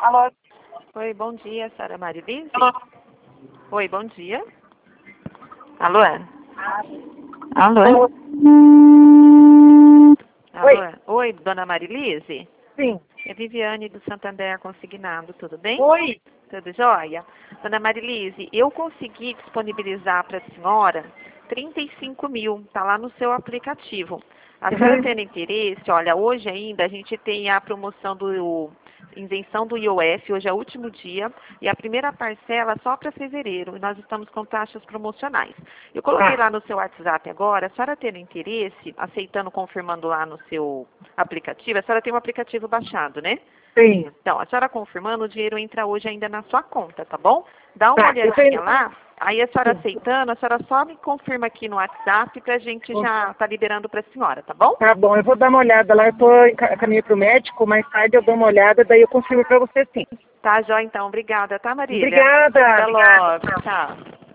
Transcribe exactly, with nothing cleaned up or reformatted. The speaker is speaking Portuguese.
Alô? Oi, bom dia, Sara Marilise. Alô? Oi, bom dia. Alô? Alô? Oi. Alô? Oi, dona Marilise. Sim. É Viviane do Santander Consignado, tudo bem? Oi. Tudo jóia? Dona Marilise, eu consegui disponibilizar para a senhora trinta e cinco mil, está lá no seu aplicativo. A senhora Uhum. tendo interesse, olha, hoje ainda a gente tem a promoção do isenção do I O F, hoje é o último dia, e a primeira parcela só para fevereiro, e nós estamos com taxas promocionais. Eu coloquei Tá. lá no seu WhatsApp agora, a senhora tendo interesse, aceitando, confirmando lá no seu aplicativo, a senhora tem um aplicativo baixado, né? Sim. Então, a senhora confirmando, o dinheiro entra hoje ainda na sua conta, tá bom? Dá uma Tá. Eu olhadinha tenho... lá, aí a senhora Sim. aceitando, a senhora só me confirma aqui no WhatsApp pra gente já tá liberando pra senhora, tá bom? Tá bom, eu vou dar uma olhada lá. Eu tô em ca- caminho pro médico, mais tarde eu dou uma olhada, daí eu confirmo pra você sim. Tá, jó, então. Obrigada, tá, Marília? Obrigada. Até Obrigada. logo. Tchau. Tchau.